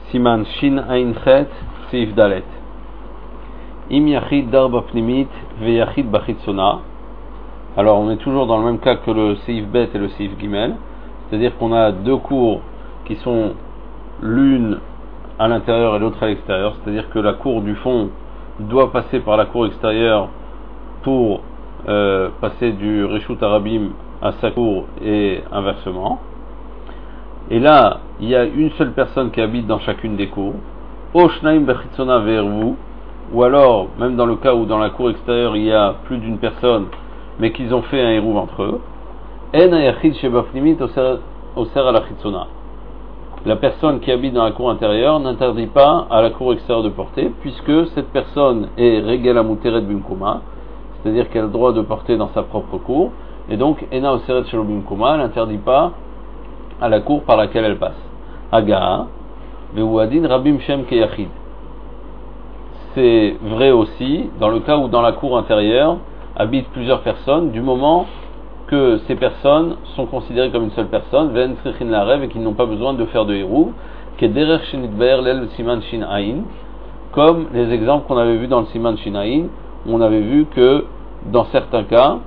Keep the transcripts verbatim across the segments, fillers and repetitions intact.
Siman Shin Ain Chet Seif Dalet. Im Yachid Darba Pnimit Ve Yachid Bachitzona. Alors on est toujours dans le même cas que le Seif Bet et le Seif Gimel, c'est-à-dire qu'on a deux cours qui sont l'une à l'intérieur et l'autre à l'extérieur, c'est-à-dire que la cour du fond doit passer par la cour extérieure pour euh, passer du Reshut Arabim à sa cour et inversement. Et là, il y a une seule personne qui habite dans chacune des cours. Oshnaim Bechitzona Ve'ervu, ou alors, même dans le cas où dans la cour extérieure il y a plus d'une personne, mais qu'ils ont fait un hérouv entre eux. En Ayachid Shebafnimit Oser Ala Chitzona. La personne qui habite dans la cour intérieure n'interdit pas à la cour extérieure de porter, puisque cette personne est Regela Muteret Bimkoma, c'est-à-dire qu'elle a le droit de porter dans sa propre cour, et donc Ena Oseret Shelo Bimkoma, elle n'interdit pas à la cour par laquelle elle passe. Hagaa, Veuadin Rabim Shem Keyachid. C'est vrai aussi dans le cas où dans la cour intérieure habitent plusieurs personnes, du moment que ces personnes sont considérées comme une seule personne, Ven Trichin Larev, et qu'ils n'ont pas besoin de faire de hérouv, Kederech Shenitbaer Lel Siman Shin Ain, comme les exemples qu'on avait vus dans le Siman Shin Ain, où on avait vu que dans certains cas,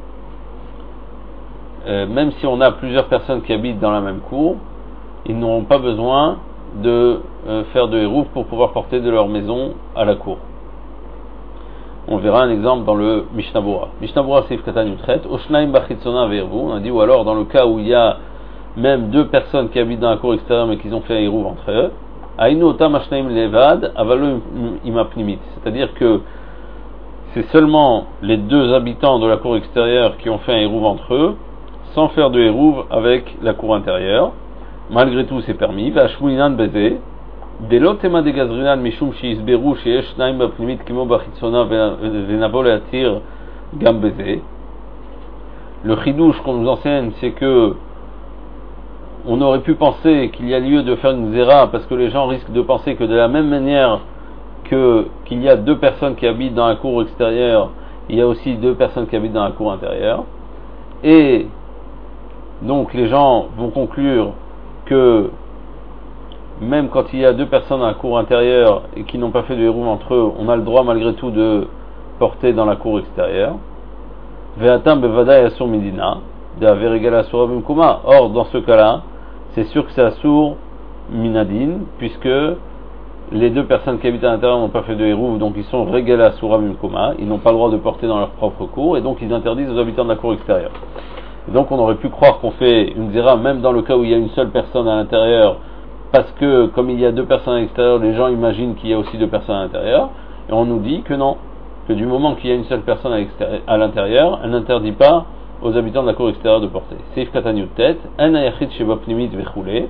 euh, même si on a plusieurs personnes qui habitent dans la même cour, ils n'auront pas besoin de euh, faire de hérouv pour pouvoir porter de leur maison à la cour. On verra un exemple dans le Mishnah Bora. Mishnah Bora Seif Katan Yutret, Oshnaim Bachitzona Ve'ervu, on a dit, ou alors dans le cas où il y a même deux personnes qui habitent dans la cour extérieure mais qui ont fait un hérouv entre eux, Ainu Otam Ashnaim Levad, Avalo Imapnimit, c'est-à-dire que c'est seulement les deux habitants de la cour extérieure qui ont fait un hérouv entre eux, sans faire de hérouv avec la cour intérieure. Malgré tout, c'est permis. Vashmuinan Beze, Delo Tema de Gazrinan Mishum Shiisberu Sheyesh Naim Bapnimit Kimo Bachitzona Venavo Leatir Gam Beze. Le chidouche qu'on nous enseigne, c'est que on aurait pu penser qu'il y a lieu de faire une zéra parce que les gens risquent de penser que de la même manière que qu'il y a deux personnes qui habitent dans la cour extérieure, il y a aussi deux personnes qui habitent dans la cour intérieure. Et donc les gens vont conclure que même quand il y a deux personnes dans la cour intérieure et qui n'ont pas fait de hérouv entre eux, on a le droit malgré tout de porter dans la cour extérieure. Ve'atam bevadai asur midina, de averigala asura bimkuma. Or, dans ce cas-là, c'est sûr que c'est asur minadin, puisque les deux personnes qui habitent à l'intérieur n'ont pas fait de hérouv, donc ils sont regala asura bimkuma, ils n'ont pas le droit de porter dans leur propre cour, et donc ils interdisent aux habitants de la cour extérieure. Et donc on aurait pu croire qu'on fait une zéra même dans le cas où il y a une seule personne à l'intérieur, parce que comme il y a deux personnes à l'extérieur, les gens imaginent qu'il y a aussi deux personnes à l'intérieur, et on nous dit que non, que du moment qu'il y a une seule personne à l'intérieur, elle n'interdit pas aux habitants de la cour extérieure de porter. Seif Katanyut Tet, En Ayachid Sheba Pnimit Vechule,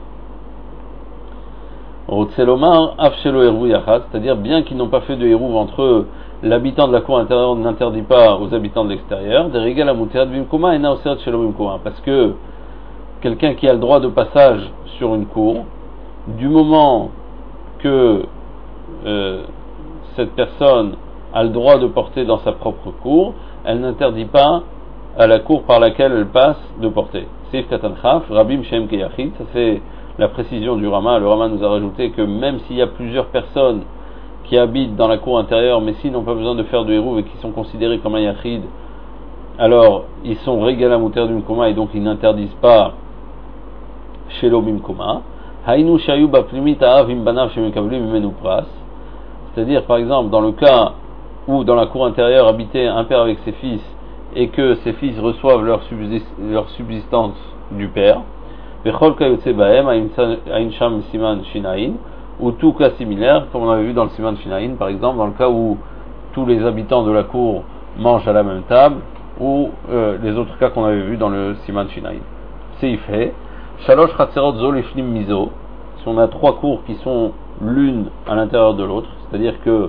Rotselomar Af Shelo Hérouv Yachad, c'est-à-dire bien qu'ils n'ont pas fait de hérouv entre eux, l'habitant de la cour intérieure n'interdit pas aux habitants de l'extérieur, Derigel Amuteret Bimkoma Ena Oseret Shelo Bimkoma, parce que quelqu'un qui a le droit de passage sur une cour, du moment que euh, cette personne a le droit de porter dans sa propre cour, elle n'interdit pas à la cour par laquelle elle passe de porter. Seif Katan Chaf, Rabim Shem Keyachid, ça c'est la précision du Rama. Le Rama nous a rajouté que même s'il y a plusieurs personnes qui habitent dans la cour intérieure, mais s'ils n'ont pas besoin de faire de hérouv et qui sont considérés comme un yachid, alors ils sont regala muter du mkoma et donc ils n'interdisent pas shelo bimkoma. Hainu shayu baplimit ha'av im banav shemekavlim mimenu pras. C'est-à-dire, par exemple, dans le cas où dans la cour intérieure habitait un père avec ses fils et que ses fils reçoivent leur, subsist- leur subsistance du père, vechol kayotse bahem hain sham siman shinain, ou tout cas similaire, comme on avait vu dans le Siman Shinaïn, par exemple, dans le cas où tous les habitants de la cour mangent à la même table, ou euh, les autres cas qu'on avait vus dans le Siman Shinaïn. C'est y fait. Shalosh Chatzerot Zol Ishlim Mizo. Si on a trois cours qui sont l'une à l'intérieur de l'autre, c'est-à-dire que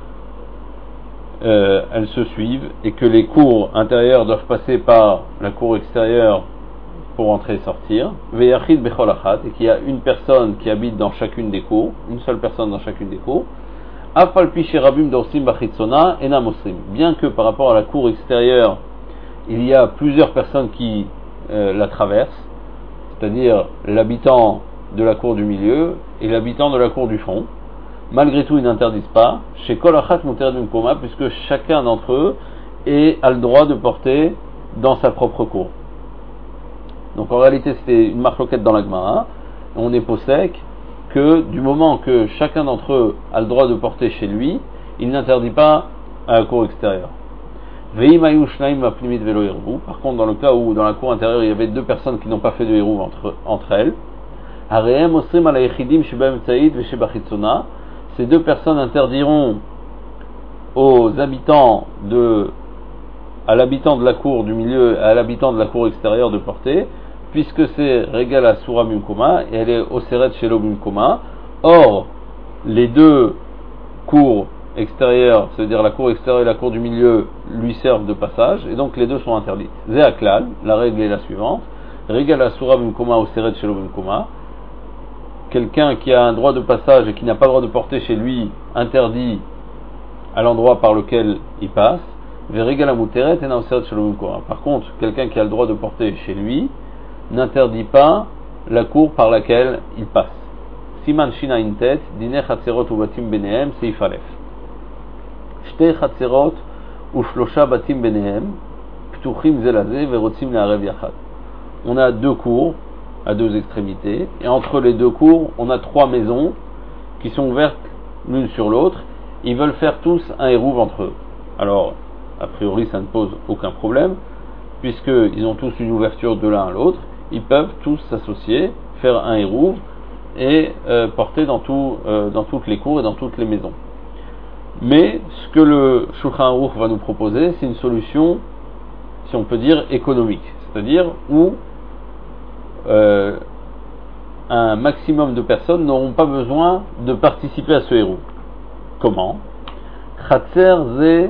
euh, elles se suivent et que les cours intérieures doivent passer par la cour extérieure pour entrer et sortir, Veyachid Bechol Achat, et qu'il y a une personne qui habite dans chacune des cours, une seule personne dans chacune des cours, Afal Pi Sherabim Dorsim Bachitzona Ena Mosrim, bien que par rapport à la cour extérieure, il y a plusieurs personnes qui euh, la traversent, c'est-à-dire l'habitant de la cour du milieu et l'habitant de la cour du fond. Malgré tout, ils n'interdisent pas, chez Kol Achat Muteret Bimkoma, puisque chacun d'entre eux est, a le droit de porter dans sa propre cour. Donc en réalité, c'était une marloquette dans la Gemara. On est possèque que du moment que chacun d'entre eux a le droit de porter chez lui, il n'interdit pas à la cour extérieure. Par contre, dans le cas où dans la cour intérieure il y avait deux personnes qui n'ont pas fait de hérouv entre, entre elles, ces deux personnes interdiront aux habitants de, à l'habitant de la cour du milieu et à l'habitant de la cour extérieure de porter, puisque c'est Regal Asura Bimkoma et elle est Oseret Shelo Bimkoma. Or, les deux cours extérieures, c'est-à-dire la cour extérieure et la cour du milieu, lui servent de passage, et donc les deux sont interdites. Zéaklal, la règle est la suivante. Regal Asura Bimkoma Oseret Shelo Bimkoma. Quelqu'un qui a un droit de passage et qui n'a pas le droit de porter chez lui, interdit à l'endroit par lequel il passe. Par contre, quelqu'un qui a le droit de porter chez lui n'interdit pas la cour par laquelle il passe. Siman Shina Intet, Dine Chatzerot u Batim Benehem, Seif Alef. Shte Chatzerot u Shlosha Batim Benehem, Ptuchim Zelazeh, Verotzim Le'arev Yachad. On a deux cours à deux extrémités, et entre les deux cours, on a trois maisons qui sont ouvertes l'une sur l'autre. Ils veulent faire tous un hérouv entre eux. Alors, a priori, ça ne pose aucun problème, puisqu'ils ont tous une ouverture de l'un à l'autre. Ils peuvent tous s'associer, faire un hérouv, et euh, porter dans, tout, euh, dans toutes les cours et dans toutes les maisons. Mais, ce que le Shulchan Aruch va nous proposer, c'est une solution, si on peut dire, économique. C'est-à-dire où Euh, un maximum de personnes n'auront pas besoin de participer à ce hérouv. Comment? Alors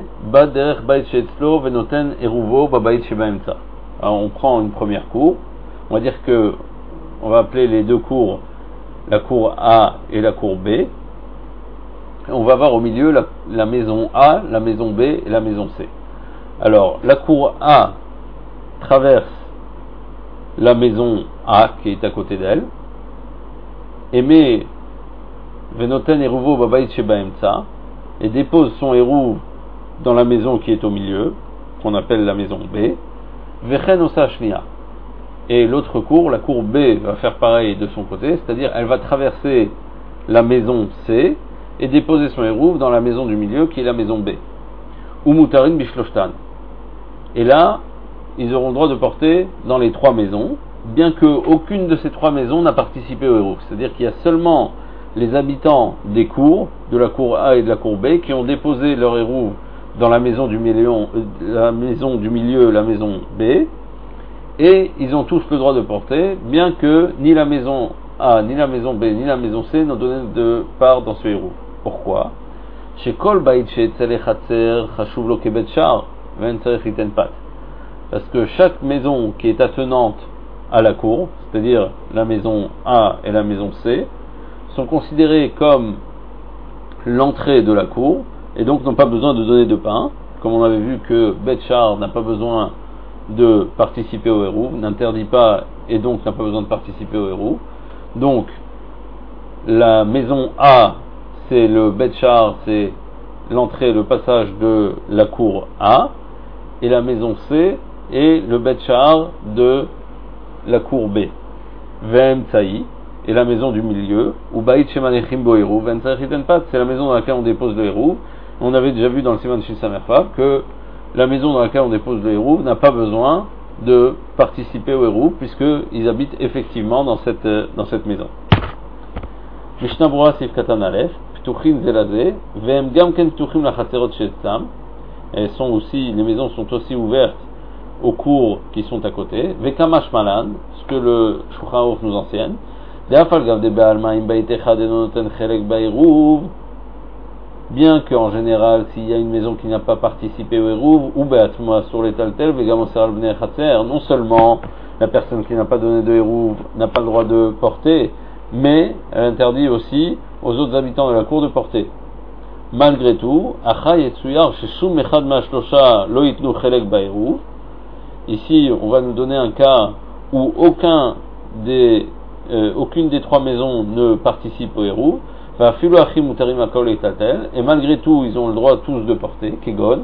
on prend une première cour. On va dire que on va appeler les deux cours la cour A et la cour B. Et on va avoir au milieu la, la maison A, la maison B et la maison C. Alors la cour A traverse la maison A qui est à côté d'elle, et met Venoten Eruvo Babait Shebaemtsa, et dépose son hérouv dans la maison qui est au milieu, qu'on appelle la maison B, Vechen Osa Shnia. Et l'autre cour, la cour B, va faire pareil de son côté, c'est-à-dire elle va traverser la maison C et déposer son hérouv dans la maison du milieu qui est la maison B. Umutarin Bishloshtan. Et là, ils auront le droit de porter dans les trois maisons, bien qu'aucune de ces trois maisons n'a participé au hérouv. C'est-à-dire qu'il y a seulement les habitants des cours, de la cour A et de la cour B, qui ont déposé leur hérouv dans la maison du milieu, la maison du milieu, la maison B, et ils ont tous le droit de porter, bien que ni la maison A, ni la maison B, ni la maison C n'ont donné de part dans ce hérouv. Pourquoi? Chez Kol Bait She'etzele Chatzer Chashuv Lo Kebet Shar Ven Tzarech Liten Pat. Parce que chaque maison qui est attenante à la cour, c'est-à-dire la maison A et la maison C, sont considérées comme l'entrée de la cour, et donc n'ont pas besoin de donner de pain, comme on avait vu que Bet Shar n'a pas besoin de participer au hérouv, n'interdit pas, et donc n'a pas besoin de participer au hérouv. Donc, la maison A, c'est le Bet Shar, c'est l'entrée, le passage de la cour A, et la maison C, et le Bet Shar de la cour B. Vem Tsaï, et la maison du milieu, ou Bait Shemanechim Bo Hérouv, Vem Tsaï Pat, c'est la maison dans laquelle on dépose le hérouv. On avait déjà vu dans le Siman Shin Samerfav que la maison dans laquelle on dépose le hérouv n'a pas besoin de participer au hérouv, puisqu'ils habitent effectivement dans cette, dans cette maison. Mishnah Brura Sif Katan Aleph, Ptuchim Zelazeh, Vem Gamken Ptuchim la Chatzerot Shetzam, elles sont aussi, les maisons sont aussi ouvertes aux cours qui sont à côté. Vekamash Malan, ce que le Shulchan Aruch nous enseigne. Bien qu'en général, s'il y a une maison qui n'a pas participé au hérouv, ou be'atma sur les taltel, vegamosar bnei chatzer, non seulement la personne qui n'a pas donné de hérouv n'a pas le droit de porter, mais elle interdit aussi aux autres habitants de la cour de porter. Malgré tout, ici on va nous donner un cas où aucun des euh, aucune des trois maisons ne participe au héros, et malgré tout, ils ont le droit tous de porter, Kegon,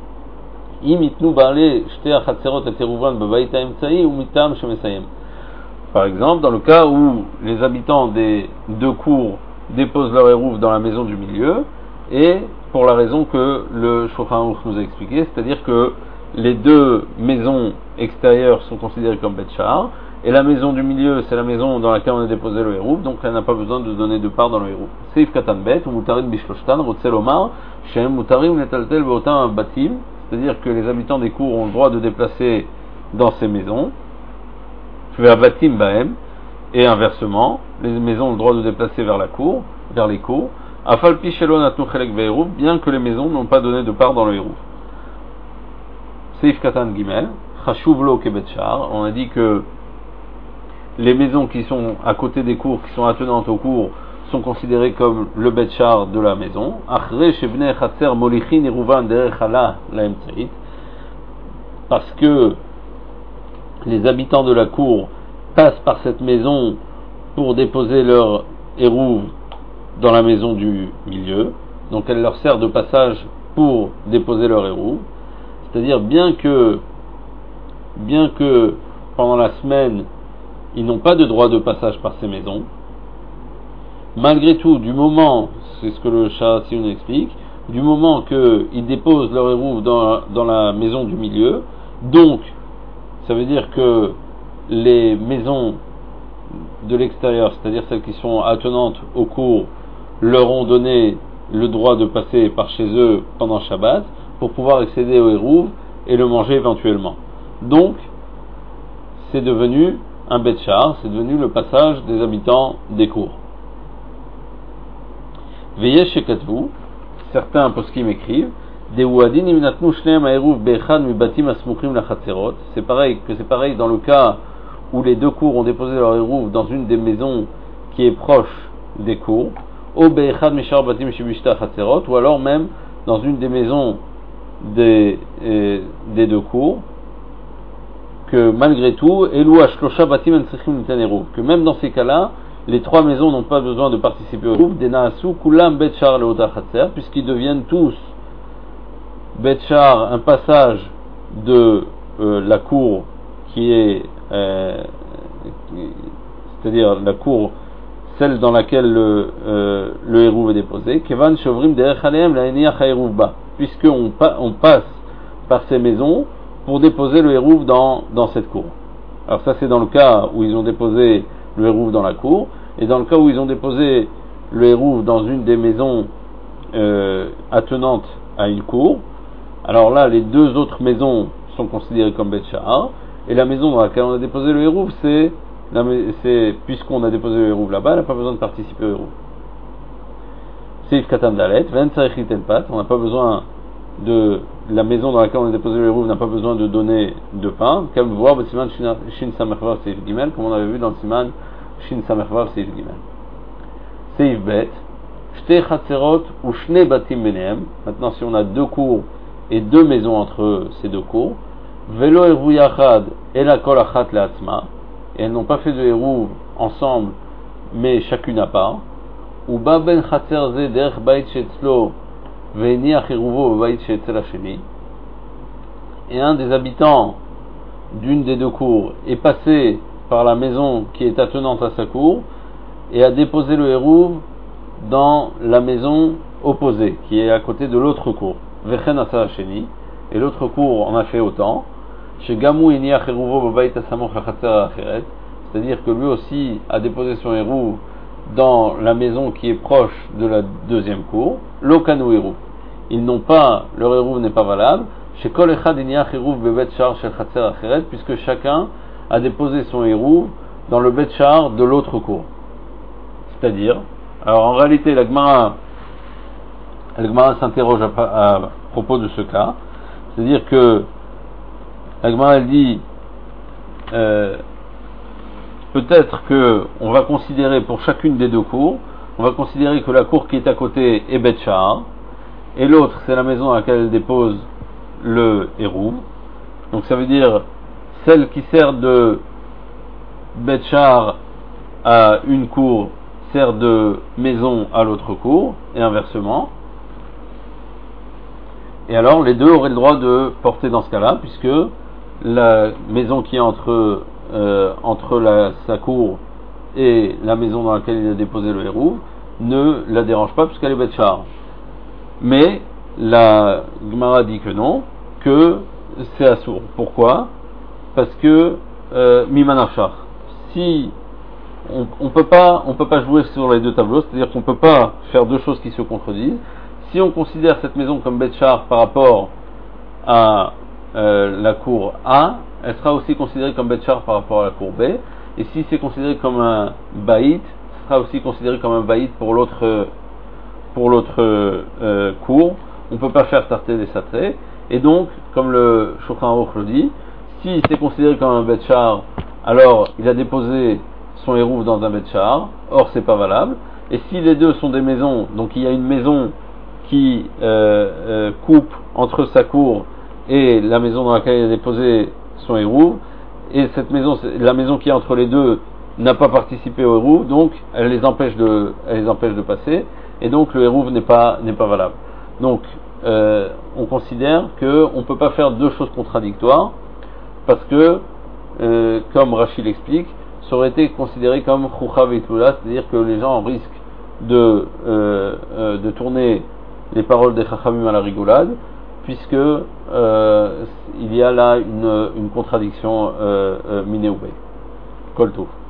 par exemple, dans le cas où les habitants des deux cours déposent leur érouv dans la maison du milieu, et pour la raison que le Shulchan Aruch nous a expliqué, c'est-à-dire que les deux maisons extérieures sont considérées comme Bet Sha'ar, et la maison du milieu, c'est la maison dans laquelle on a déposé le hérouv, donc elle n'a pas besoin de donner de part dans le hérouv. Seif Katan Bet, ou Mutarim Bishloshtan, Rotzel Omar, Shem Mutarim Netaltel Beotam Batim, c'est-à-dire que les habitants des cours ont le droit de déplacer dans ces maisons, vers Batim Bahem, et inversement, les maisons ont le droit de déplacer vers la cour, vers les cours, Afal Pichelon Atnu Chelek Ve'hérouv, bien que les maisons n'ont pas donné de part dans le hérouv. Seif Katan Gimel, Chashuvlo Kebet Sha'ar, on a dit que les maisons qui sont à côté des cours, qui sont attenantes aux cours, sont considérées comme le Bet Sha'ar de la maison. Parce que les habitants de la cour passent par cette maison pour déposer leur hérouv dans la maison du milieu. Donc elle leur sert de passage pour déposer leur hérouv. C'est-à-dire bien que, bien que pendant la semaine, ils n'ont pas de droit de passage par ces maisons. Malgré tout, du moment, c'est ce que le Sha'ar nous explique, du moment qu'ils déposent leur hérouv dans, dans la maison du milieu, donc, ça veut dire que les maisons de l'extérieur, c'est-à-dire celles qui sont attenantes au cours, leur ont donné le droit de passer par chez eux pendant Shabbat pour pouvoir accéder au hérouv et le manger éventuellement. Donc, c'est devenu un Bet Sha'ar, c'est devenu le passage des habitants des cours. Veillez chez Katvu, certains poskim écrivent, des Ouadin imnatnu shneim ha'eruv be'echad mibatim asmuchim lachatzerot. C'est pareil que c'est pareil dans le cas où les deux cours ont déposé leur hérouv dans une des maisons qui est proche des cours, ou be'echad mishar batim shibishta chatzerot, ou alors même dans une des maisons des, euh, des deux cours, que malgré tout, que même dans ces cas-là, les trois maisons n'ont pas besoin de participer au groupe, puisqu'ils deviennent tous Bet Sha'ar, un passage de euh, la cour qui est, euh, c'est-à-dire la cour, celle dans laquelle le, euh, le hérouv est déposé, puisqu'on pa- on passe par ces maisons pour déposer le hérouv dans, dans cette cour. Alors ça c'est dans le cas où ils ont déposé le hérouv dans la cour, et dans le cas où ils ont déposé le hérouv dans une des maisons euh, attenantes à une cour, alors là les deux autres maisons sont considérées comme Bet Sha'ar, et la maison dans laquelle on a déposé le hérouv, c'est, la, c'est puisqu'on a déposé le hérouv là-bas, elle n'a pas besoin de participer au hérouv. Seif Katan Dalet, Ven Tzarich Litel Pat, on n'a pas besoin de la maison dans laquelle on a déposé le hérouv n'a pas besoin de donner de pain, comme vous voyez, Siman Shin Samechvav Seif Gimel, comme on avait vu dans le Siman Shin Samechvav Seif Gimel. Seif Bet, Shte Chatzerot ou Shne Batim Benehem. Maintenant, si on a deux cours et deux maisons entre ces deux cours, Velo Hérouv Yachad et la Kol Achat Leatzma, et elles n'ont pas fait de hérouv ensemble, mais chacune à part. Ou Ba Ben Chatzer Ze Derech Bait Shetzlo et un des habitants d'une des deux cours est passé par la maison qui est attenante à sa cour et a déposé le hérouv dans la maison opposée qui est à côté de l'autre cour. Et l'autre cour en a fait autant. C'est-à-dire que lui aussi a déposé son hérouv dans la maison qui est proche de la deuxième cour, l'okanu hérouv. Ils n'ont pas, leur hérouv n'est pas valable, chez kol echad iniach hérouv bebet sha'ar shel chatzer acheret, puisque chacun a déposé son hérouv dans le bet sha'ar de l'autre cour. C'est-à-dire, alors en réalité, la Gemara, la Gemara s'interroge à, à propos de ce cas, c'est-à-dire que la Gemara elle dit, euh, peut-être que on va considérer pour chacune des deux cours, on va considérer que la cour qui est à côté est Bet Sha'ar, et l'autre c'est la maison à laquelle elle dépose le hérouv. Donc ça veut dire celle qui sert de Bet Sha'ar à une cour sert de maison à l'autre cour, et inversement. Et alors les deux auraient le droit de porter dans ce cas-là, puisque la maison qui est entre, euh, entre la, sa cour et la maison dans laquelle il a déposé le hérouv ne la dérange pas, puisqu'elle est betchar. Mais la Gemara dit que non, que c'est assourd. Pourquoi? Parce que euh, mimanachar. Si on, on peut pas, on peut pas jouer sur les deux tableaux, c'est-à-dire qu'on peut pas faire deux choses qui se contredisent. Si on considère cette maison comme betchar par rapport à euh, la cour A, elle sera aussi considérée comme betchar par rapport à la cour B. Et si c'est considéré comme un baït, ce sera aussi considéré comme un baït pour l'autre pour l'autre euh, cour. On ne peut pas faire tarté des satrés. Et donc, comme le Shulchan Aruch le dit, si c'est considéré comme un betchar, alors il a déposé son hérouv dans un betchar, or c'est pas valable. Et si les deux sont des maisons, donc il y a une maison qui euh, euh, coupe entre sa cour et la maison dans laquelle il a déposé son hérouv, et cette maison, la maison qui est entre les deux n'a pas participé au hérouv, donc elle les empêche de, elle les empêche de passer, et donc le hérouv n'est pas, n'est pas valable. Donc euh, on considère que on peut pas faire deux choses contradictoires, parce que euh, comme Rachid l'explique, ça aurait été considéré comme choucha veitula, c'est-à-dire que les gens risquent de euh, euh, de tourner les paroles des chachamim à la rigolade, puisque euh, il y a là une, une contradiction euh, euh, minéoubé. Kol Tov.